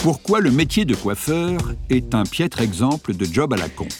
Pourquoi le métier de coiffeur est un piètre exemple de job à la con.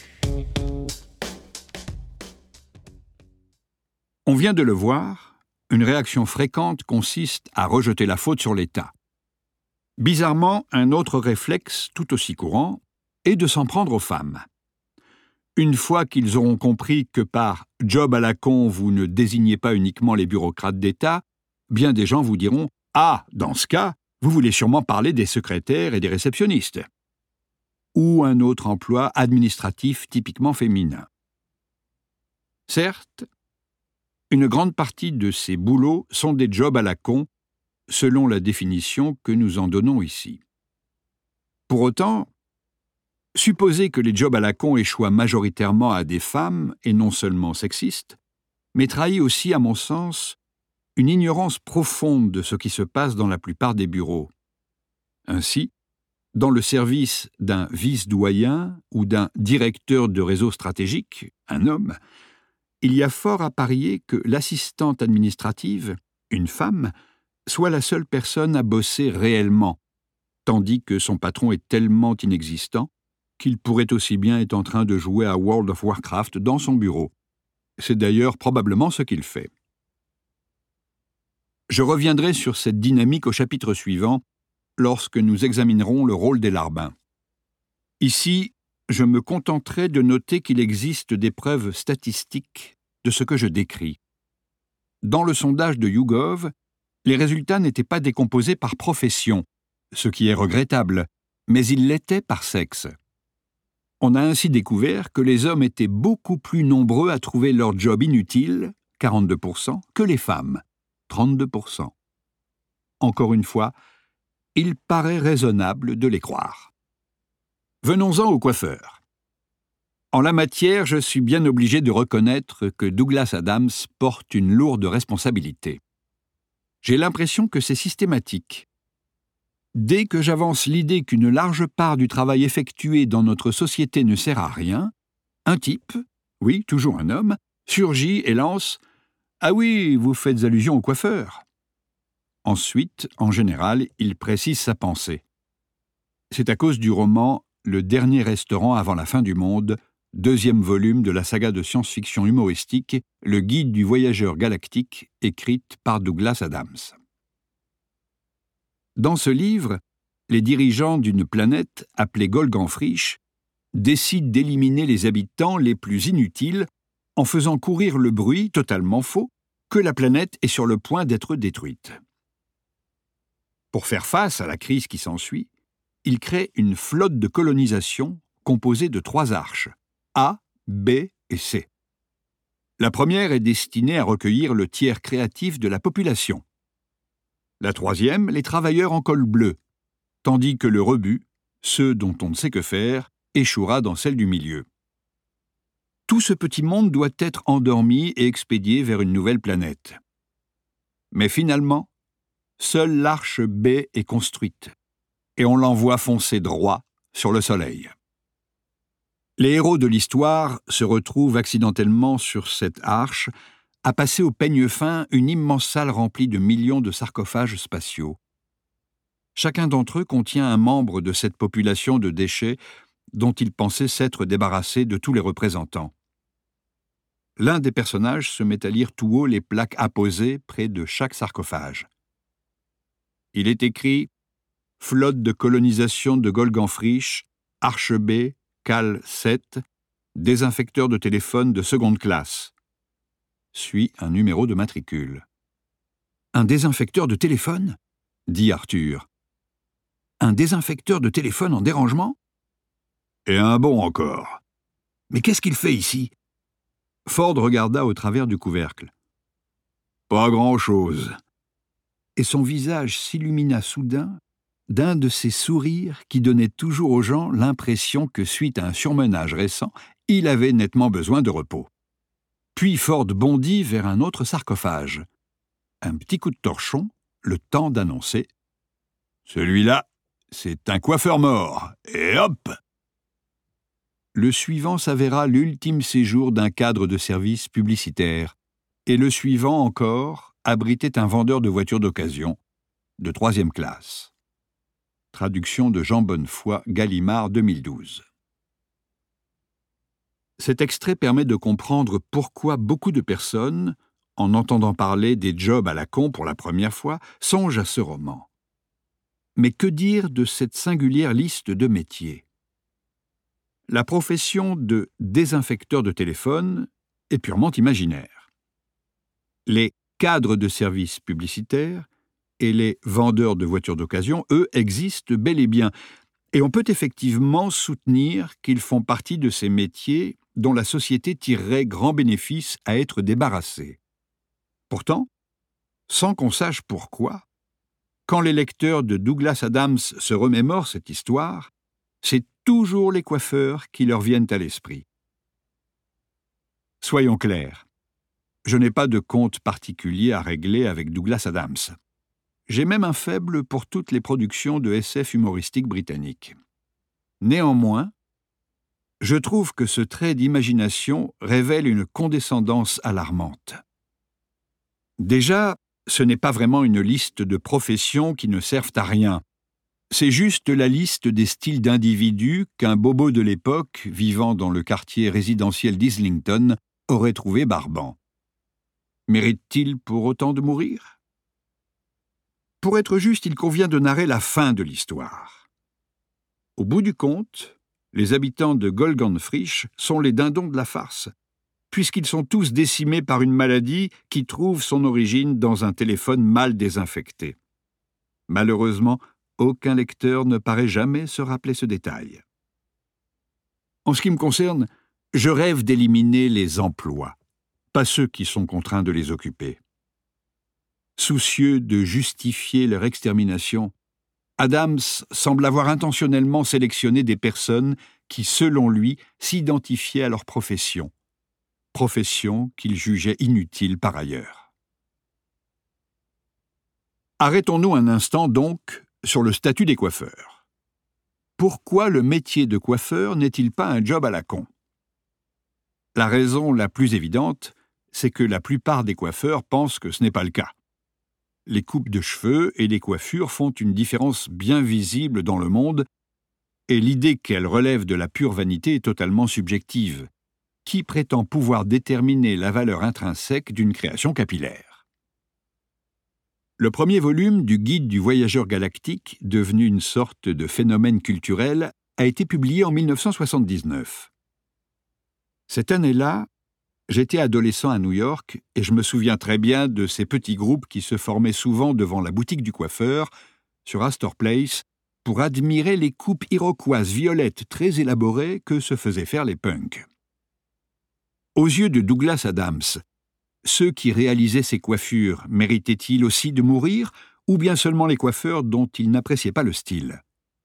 On vient de le voir, une réaction fréquente consiste à rejeter la faute sur l'État. Bizarrement, un autre réflexe tout aussi courant est de s'en prendre aux femmes. Une fois qu'ils auront compris que par « job à la con » vous ne désignez pas uniquement les bureaucrates d'État, bien des gens vous diront « Ah, dans ce cas, vous voulez sûrement parler des secrétaires et des réceptionnistes. » Ou un autre emploi administratif typiquement féminin. Certes, une grande partie de ces boulots sont des jobs à la con, selon la définition que nous en donnons ici. Pour autant, supposer que les jobs à la con échoient majoritairement à des femmes, et non seulement sexistes, mais trahit aussi, à mon sens, une ignorance profonde de ce qui se passe dans la plupart des bureaux. Ainsi, dans le service d'un vice-doyen ou d'un directeur de réseau stratégique, un homme, il y a fort à parier que l'assistante administrative, une femme, soit la seule personne à bosser réellement, tandis que son patron est tellement inexistant qu'il pourrait aussi bien être en train de jouer à World of Warcraft dans son bureau. C'est d'ailleurs probablement ce qu'il fait. Je reviendrai sur cette dynamique au chapitre suivant, lorsque nous examinerons le rôle des larbins. Ici, je me contenterai de noter qu'il existe des preuves statistiques de ce que je décris. Dans le sondage de YouGov, les résultats n'étaient pas décomposés par profession, ce qui est regrettable, mais ils l'étaient par sexe. On a ainsi découvert que les hommes étaient beaucoup plus nombreux à trouver leur job inutile, 42%, que les femmes, 32%. Encore une fois, il paraît raisonnable de les croire. Venons-en aux coiffeurs. En la matière, je suis bien obligé de reconnaître que Douglas Adams porte une lourde responsabilité. J'ai l'impression que c'est systématique. Dès que j'avance l'idée qu'une large part du travail effectué dans notre société ne sert à rien, un type, oui, toujours un homme, surgit et lance « Ah oui, vous faites allusion au coiffeur !» Ensuite, en général, il précise sa pensée. C'est à cause du roman « Le dernier restaurant avant la fin du monde », deuxième volume de la saga de science-fiction humoristique « Le guide du voyageur galactique » écrite par Douglas Adams. Dans ce livre, les dirigeants d'une planète appelée Golganfrisch décident d'éliminer les habitants les plus inutiles en faisant courir le bruit, totalement faux, que la planète est sur le point d'être détruite. Pour faire face à la crise qui s'ensuit, ils créent une flotte de colonisation composée de 3 arches, A, B et C. La première est destinée à recueillir le tiers créatif de la population. La troisième, les travailleurs en col bleu, tandis que le rebut, ceux dont on ne sait que faire, échouera dans celle du milieu. Tout ce petit monde doit être endormi et expédié vers une nouvelle planète. Mais finalement, seule l'arche B est construite, et on l'envoie foncer droit sur le soleil. Les héros de l'histoire se retrouvent accidentellement sur cette arche, à passer au peigne fin une immense salle remplie de millions de sarcophages spatiaux. Chacun d'entre eux contient un membre de cette population de déchets dont ils pensaient s'être débarrassés de tous les représentants. L'un des personnages se met à lire tout haut les plaques apposées près de chaque sarcophage. Il est écrit « Flotte de colonisation de Golganfrisch, Arche B, Cal 7, désinfecteur de téléphone de seconde classe ». Suit un numéro de matricule. « Un désinfecteur de téléphone ?» dit Arthur. « Un désinfecteur de téléphone en dérangement ?» « Et un bon encore. »« Mais qu'est-ce qu'il fait ici ?» Ford regarda au travers du couvercle. « Pas grand-chose. » Et son visage s'illumina soudain d'un de ces sourires qui donnaient toujours aux gens l'impression que, suite à un surmenage récent, il avait nettement besoin de repos. Puis Ford bondit vers un autre sarcophage. Un petit coup de torchon, le temps d'annoncer « Celui-là, c'est un coiffeur mort, et hop !» Le suivant s'avéra l'ultime séjour d'un cadre de service publicitaire, et le suivant encore abritait un vendeur de voitures d'occasion, de 3e classe. Traduction de Jean Bonnefoy, Gallimard 2012. Cet extrait permet de comprendre pourquoi beaucoup de personnes, en entendant parler des jobs à la con pour la première fois, songent à ce roman. Mais que dire de cette singulière liste de métiers? La profession de désinfecteur de téléphone est purement imaginaire. Les cadres de services publicitaires et les vendeurs de voitures d'occasion, eux, existent bel et bien, et on peut effectivement soutenir qu'ils font partie de ces métiers dont la société tirerait grand bénéfice à être débarrassée. Pourtant, sans qu'on sache pourquoi, quand les lecteurs de Douglas Adams se remémorent cette histoire, c'est toujours les coiffeurs qui leur viennent à l'esprit. Soyons clairs, je n'ai pas de compte particulier à régler avec Douglas Adams. J'ai même un faible pour toutes les productions de SF humoristiques britanniques. Néanmoins, je trouve que ce trait d'imagination révèle une condescendance alarmante. Déjà, ce n'est pas vraiment une liste de professions qui ne servent à rien. C'est juste la liste des styles d'individus qu'un bobo de l'époque, vivant dans le quartier résidentiel d'Islington, aurait trouvé barbant. Mérite-t-il pour autant de mourir ? Pour être juste, il convient de narrer la fin de l'histoire. Au bout du compte, les habitants de Golganfrisch sont les dindons de la farce, puisqu'ils sont tous décimés par une maladie qui trouve son origine dans un téléphone mal désinfecté. Malheureusement, aucun lecteur ne paraît jamais se rappeler ce détail. En ce qui me concerne, je rêve d'éliminer les emplois, pas ceux qui sont contraints de les occuper. Soucieux de justifier leur extermination, Adams semble avoir intentionnellement sélectionné des personnes qui, selon lui, s'identifiaient à leur profession qu'il jugeait inutile par ailleurs. Arrêtons-nous un instant donc sur le statut des coiffeurs. Pourquoi le métier de coiffeur n'est-il pas un job à la con? La raison la plus évidente, c'est que la plupart des coiffeurs pensent que ce n'est pas le cas. Les coupes de cheveux et les coiffures font une différence bien visible dans le monde, et l'idée qu'elles relèvent de la pure vanité est totalement subjective. Qui prétend pouvoir déterminer la valeur intrinsèque d'une création capillaire? Le premier volume du Guide du voyageur galactique, devenu une sorte de phénomène culturel, a été publié en 1979. Cette année-là, j'étais adolescent à New York et je me souviens très bien de ces petits groupes qui se formaient souvent devant la boutique du coiffeur, sur Astor Place, pour admirer les coupes iroquoises violettes très élaborées que se faisaient faire les punks. Aux yeux de Douglas Adams, ceux qui réalisaient ces coiffures méritaient-ils aussi de mourir, ou bien seulement les coiffeurs dont ils n'appréciaient pas le style?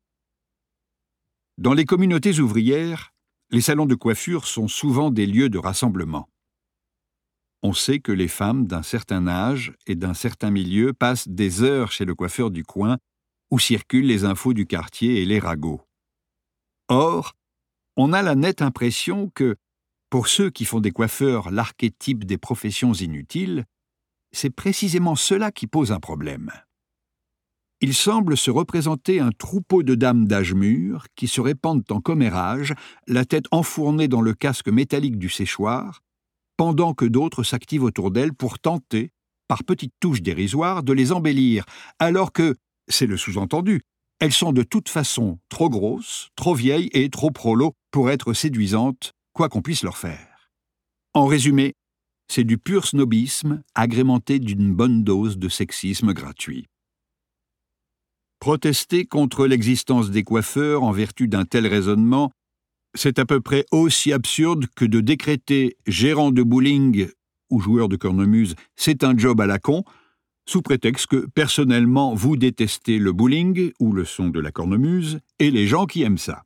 Dans les communautés ouvrières, les salons de coiffure sont souvent des lieux de rassemblement. On sait que les femmes d'un certain âge et d'un certain milieu passent des heures chez le coiffeur du coin où circulent les infos du quartier et les ragots. Or, on a la nette impression que, pour ceux qui font des coiffeurs l'archétype des professions inutiles, c'est précisément cela qui pose un problème. Il semble se représenter un troupeau de dames d'âge mûr qui se répandent en commérage, la tête enfournée dans le casque métallique du séchoir, pendant que d'autres s'activent autour d'elles pour tenter, par petites touches dérisoires, de les embellir, alors que, c'est le sous-entendu, elles sont de toute façon trop grosses, trop vieilles et trop prolo pour être séduisantes, quoi qu'on puisse leur faire. En résumé, c'est du pur snobisme agrémenté d'une bonne dose de sexisme gratuit. Protester contre l'existence des coiffeurs en vertu d'un tel raisonnement, c'est à peu près aussi absurde que de décréter gérant de bowling ou joueur de cornemuse, c'est un job à la con, sous prétexte que, personnellement, vous détestez le bowling ou le son de la cornemuse et les gens qui aiment ça.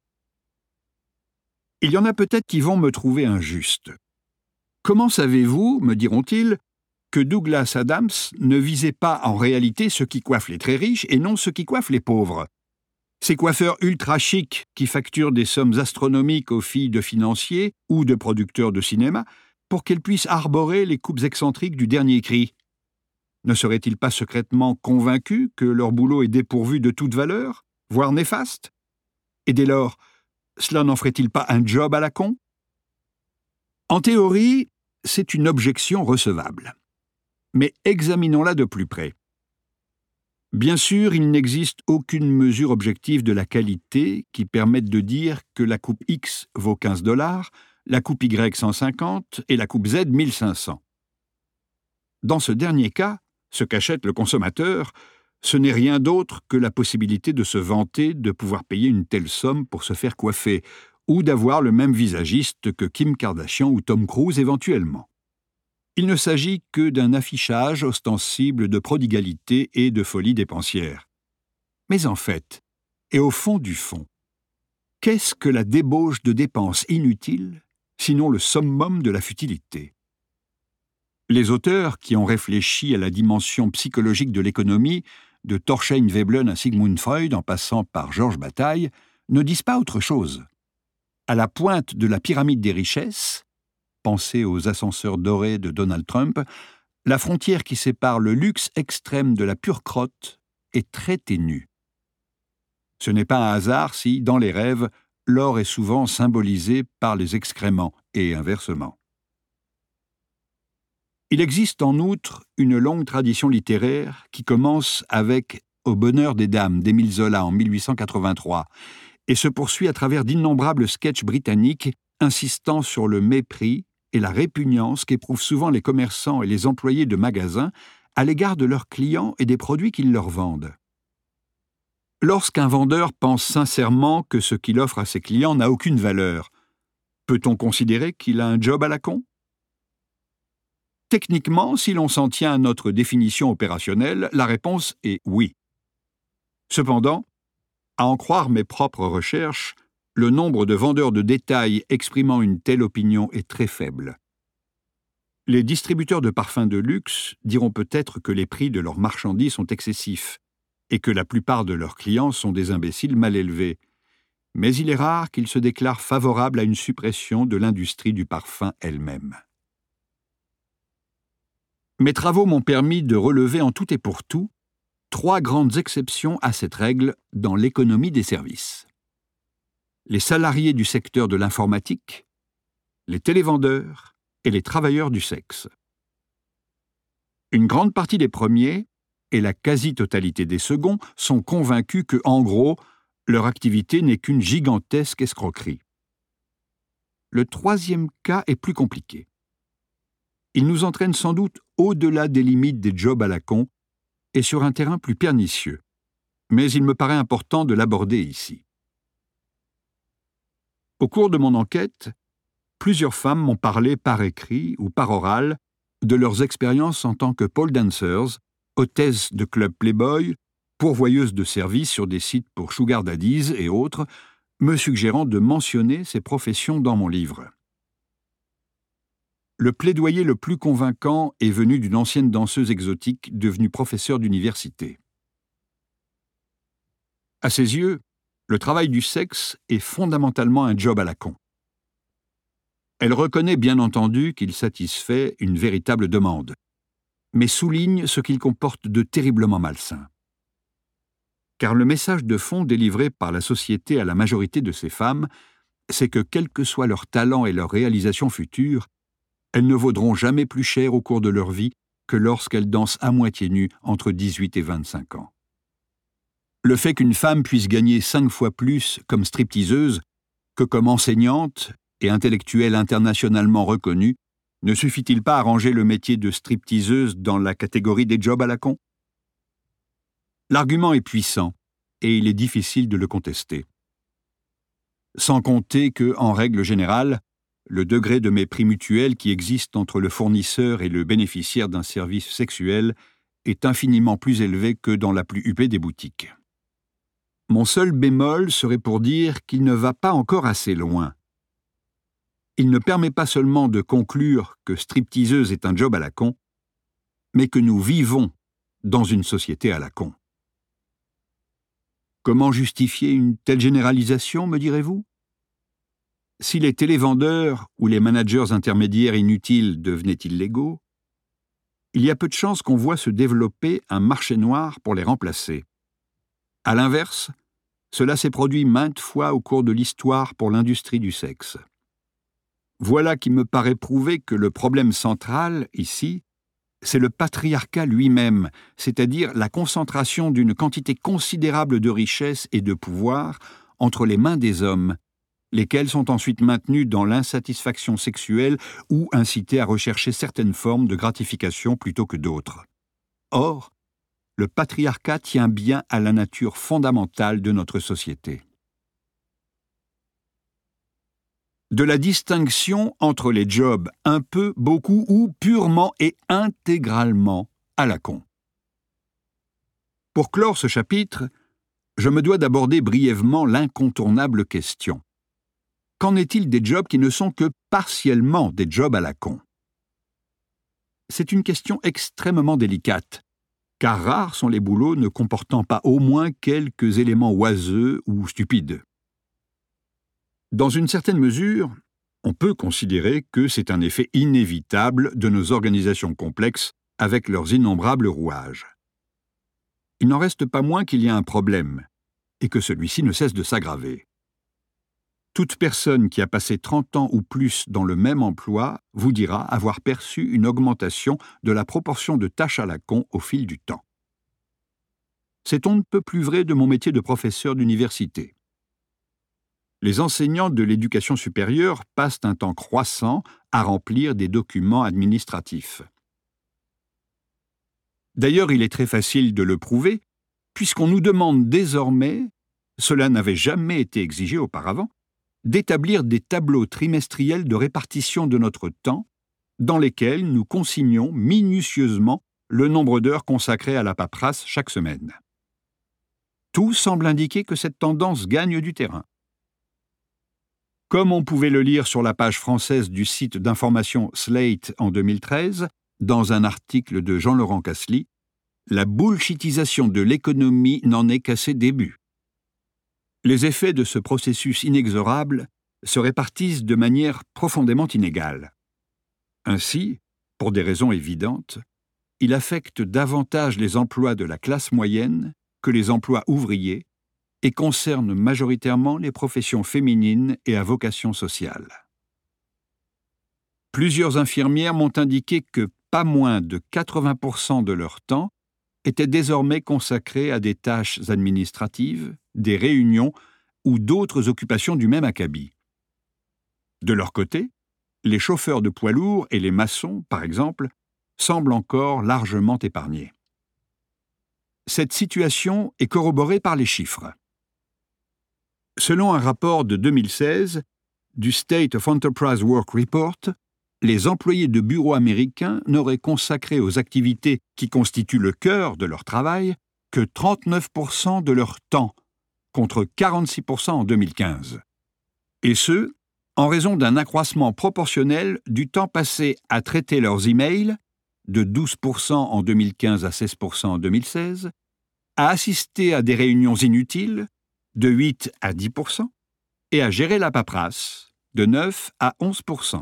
Il y en a peut-être qui vont me trouver injuste. Comment savez-vous, me diront-ils, que Douglas Adams ne visait pas en réalité ceux qui coiffent les très riches et non ceux qui coiffent les pauvres? Ces coiffeurs ultra chics qui facturent des sommes astronomiques aux filles de financiers ou de producteurs de cinéma pour qu'elles puissent arborer les coupes excentriques du dernier cri. Ne seraient-ils pas secrètement convaincus que leur boulot est dépourvu de toute valeur, voire néfaste? Et dès lors, cela n'en ferait-il pas un job à la con? En théorie, c'est une objection recevable. Mais examinons-la de plus près. Bien sûr, il n'existe aucune mesure objective de la qualité qui permette de dire que la coupe X vaut 15 $, la coupe Y 150 et la coupe Z 1500. Dans ce dernier cas, ce qu'achète le consommateur, ce n'est rien d'autre que la possibilité de se vanter de pouvoir payer une telle somme pour se faire coiffer, ou d'avoir le même visagiste que Kim Kardashian ou Tom Cruise éventuellement. Il ne s'agit que d'un affichage ostensible de prodigalité et de folie dépensière. Mais en fait, et au fond du fond, qu'est-ce que la débauche de dépenses inutiles, sinon le summum de la futilité? Les auteurs qui ont réfléchi à la dimension psychologique de l'économie, de Thorstein Veblen à Sigmund Freud en passant par Georges Bataille, ne disent pas autre chose. À la pointe de la pyramide des richesses, pensez aux ascenseurs dorés de Donald Trump, la frontière qui sépare le luxe extrême de la pure crotte est très ténue. Ce n'est pas un hasard si, dans les rêves, l'or est souvent symbolisé par les excréments et inversement. Il existe en outre une longue tradition littéraire qui commence avec Au bonheur des dames d'Émile Zola en 1883 et se poursuit à travers d'innombrables sketchs britanniques insistant sur le mépris et la répugnance qu'éprouvent souvent les commerçants et les employés de magasins à l'égard de leurs clients et des produits qu'ils leur vendent. Lorsqu'un vendeur pense sincèrement que ce qu'il offre à ses clients n'a aucune valeur, peut-on considérer qu'il a un job à la con? Techniquement, si l'on s'en tient à notre définition opérationnelle, la réponse est oui. Cependant, à en croire mes propres recherches, le nombre de vendeurs de détail exprimant une telle opinion est très faible. Les distributeurs de parfums de luxe diront peut-être que les prix de leurs marchandises sont excessifs et que la plupart de leurs clients sont des imbéciles mal élevés, mais il est rare qu'ils se déclarent favorables à une suppression de l'industrie du parfum elle-même. Mes travaux m'ont permis de relever en tout et pour tout 3 grandes exceptions à cette règle dans l'économie des services. Les salariés du secteur de l'informatique, les télévendeurs et les travailleurs du sexe. Une grande partie des premiers, et la quasi-totalité des seconds, sont convaincus que, en gros, leur activité n'est qu'une gigantesque escroquerie. Le troisième cas est plus compliqué. Il nous entraîne sans doute au-delà des limites des jobs à la con et sur un terrain plus pernicieux. Mais il me paraît important de l'aborder ici. Au cours de mon enquête, plusieurs femmes m'ont parlé par écrit ou par oral de leurs expériences en tant que pole dancers, hôtesses de club Playboy, pourvoyeuses de services sur des sites pour sugar daddies et autres, me suggérant de mentionner ces professions dans mon livre. Le plaidoyer le plus convaincant est venu d'une ancienne danseuse exotique devenue professeure d'université. À ses yeux, le travail du sexe est fondamentalement un job à la con. Elle reconnaît bien entendu qu'il satisfait une véritable demande, mais souligne ce qu'il comporte de terriblement malsain. Car le message de fond délivré par la société à la majorité de ces femmes, c'est que quel que soit leur talent et leur réalisation future, elles ne vaudront jamais plus cher au cours de leur vie que lorsqu'elles dansent à moitié nues entre 18 et 25 ans. Le fait qu'une femme puisse gagner 5 fois plus comme stripteaseuse que comme enseignante et intellectuelle internationalement reconnue ne suffit-il pas à ranger le métier de stripteaseuse dans la catégorie des jobs à la con? L'argument est puissant et il est difficile de le contester. Sans compter que, en règle générale, le degré de mépris mutuel qui existe entre le fournisseur et le bénéficiaire d'un service sexuel est infiniment plus élevé que dans la plus huppée des boutiques. Mon seul bémol serait pour dire qu'il ne va pas encore assez loin. Il ne permet pas seulement de conclure que stripteaseuse est un job à la con, mais que nous vivons dans une société à la con. Comment justifier une telle généralisation, me direz-vous? Si les télévendeurs ou les managers intermédiaires inutiles devenaient illégaux, il y a peu de chances qu'on voit se développer un marché noir pour les remplacer. À l'inverse, Cela s'est produit maintes fois au cours de l'histoire pour l'industrie du sexe. Voilà qui me paraît prouver que le problème central, ici, c'est le patriarcat lui-même, c'est-à-dire la concentration d'une quantité considérable de richesses et de pouvoir entre les mains des hommes, lesquels sont ensuite maintenus dans l'insatisfaction sexuelle ou incités à rechercher certaines formes de gratification plutôt que d'autres. Or, le patriarcat tient bien à la nature fondamentale de notre société. De la distinction entre les jobs un peu, beaucoup ou purement et intégralement à la con. Pour clore ce chapitre, je me dois d'aborder brièvement l'incontournable question. Qu'en est-il des jobs qui ne sont que partiellement des jobs à la con? C'est une question extrêmement délicate, car rares sont les boulots ne comportant pas au moins quelques éléments oiseux ou stupides. Dans une certaine mesure, on peut considérer que c'est un effet inévitable de nos organisations complexes avec leurs innombrables rouages. Il n'en reste pas moins qu'il y a un problème, et que celui-ci ne cesse de s'aggraver. Toute personne qui a passé 30 ans ou plus dans le même emploi vous dira avoir perçu une augmentation de la proportion de tâches à la con au fil du temps. C'est on ne peut plus vrai de mon métier de professeur d'université. Les enseignants de l'éducation supérieure passent un temps croissant à remplir des documents administratifs. D'ailleurs, il est très facile de le prouver, puisqu'on nous demande désormais, cela n'avait jamais été exigé auparavant, d'établir des tableaux trimestriels de répartition de notre temps, dans lesquels nous consignons minutieusement le nombre d'heures consacrées à la paperasse chaque semaine. Tout semble indiquer que cette tendance gagne du terrain. Comme on pouvait le lire sur la page française du site d'information Slate en 2013, dans un article de Jean-Laurent Casely, la bullshitisation de l'économie n'en est qu'à ses débuts. Les effets de ce processus inexorable se répartissent de manière profondément inégale. Ainsi, pour des raisons évidentes, il affecte davantage les emplois de la classe moyenne que les emplois ouvriers et concerne majoritairement les professions féminines et à vocation sociale. Plusieurs infirmières m'ont indiqué que pas moins de 80% de leur temps était désormais consacré à des tâches administratives, des réunions ou d'autres occupations du même acabit. De leur côté, les chauffeurs de poids lourds et les maçons, par exemple, semblent encore largement épargnés. Cette situation est corroborée par les chiffres. Selon un rapport de 2016 du State of Enterprise Work Report, les employés de bureaux américains n'auraient consacré aux activités qui constituent le cœur de leur travail que 39% de leur temps, contre 46% en 2015. Et ce, en raison d'un accroissement proportionnel du temps passé à traiter leurs emails, de 12% en 2015 à 16% en 2016, à assister à des réunions inutiles, de 8 à 10%, et à gérer la paperasse, de 9 à 11%.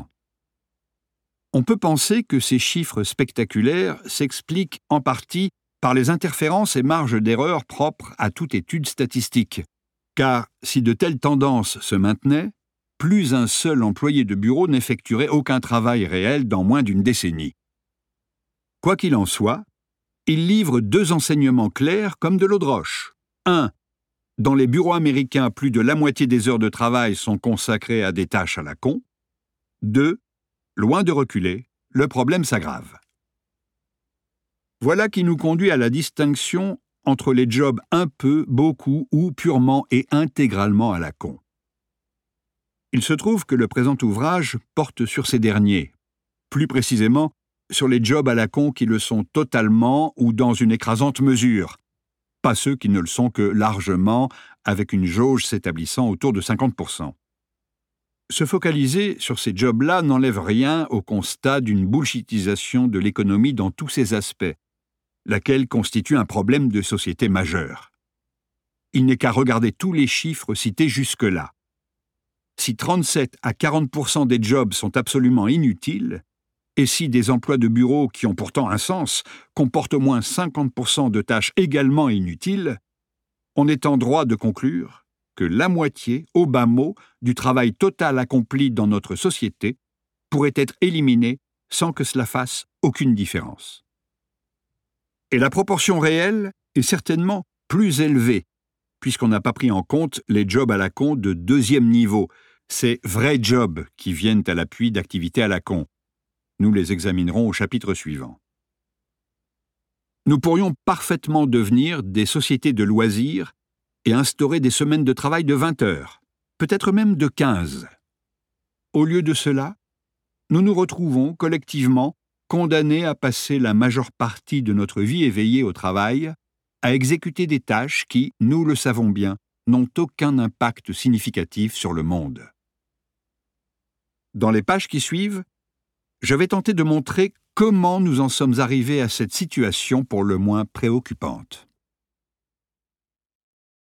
On peut penser que ces chiffres spectaculaires s'expliquent en partie par les interférences et marges d'erreur propres à toute étude statistique, car si de telles tendances se maintenaient, plus un seul employé de bureau n'effectuerait aucun travail réel dans moins d'une décennie. Quoi qu'il en soit, il livre deux enseignements clairs comme de l'eau de roche. 1. Dans les bureaux américains, plus de la moitié des heures de travail sont consacrées à des tâches à la con. 2. Loin de reculer, le problème s'aggrave. Voilà qui nous conduit à la distinction entre les jobs un peu, beaucoup ou purement et intégralement à la con. Il se trouve que le présent ouvrage porte sur ces derniers, plus précisément sur les jobs à la con qui le sont totalement ou dans une écrasante mesure, pas ceux qui ne le sont que largement, avec une jauge s'établissant autour de 50%. Se focaliser sur ces jobs-là n'enlève rien au constat d'une bullshitisation de l'économie dans tous ses aspects, laquelle constitue un problème de société majeur. Il n'est qu'à regarder tous les chiffres cités jusque-là. Si 37 à 40% des jobs sont absolument inutiles, et si des emplois de bureau qui ont pourtant un sens comportent au moins 50% de tâches également inutiles, on est en droit de conclure que la moitié, au bas mot, du travail total accompli dans notre société pourrait être éliminée sans que cela fasse aucune différence. Et la proportion réelle est certainement plus élevée, puisqu'on n'a pas pris en compte les jobs à la con de deuxième niveau, ces vrais jobs qui viennent à l'appui d'activités à la con. Nous les examinerons au chapitre suivant. Nous pourrions parfaitement devenir des sociétés de loisirs et instaurer des semaines de travail de 20 heures, peut-être même de 15. Au lieu de cela, nous nous retrouvons collectivement condamnés à passer la majeure partie de notre vie éveillée au travail, à exécuter des tâches qui, nous le savons bien, n'ont aucun impact significatif sur le monde. Dans les pages qui suivent, je vais tenter de montrer comment nous en sommes arrivés à cette situation pour le moins préoccupante.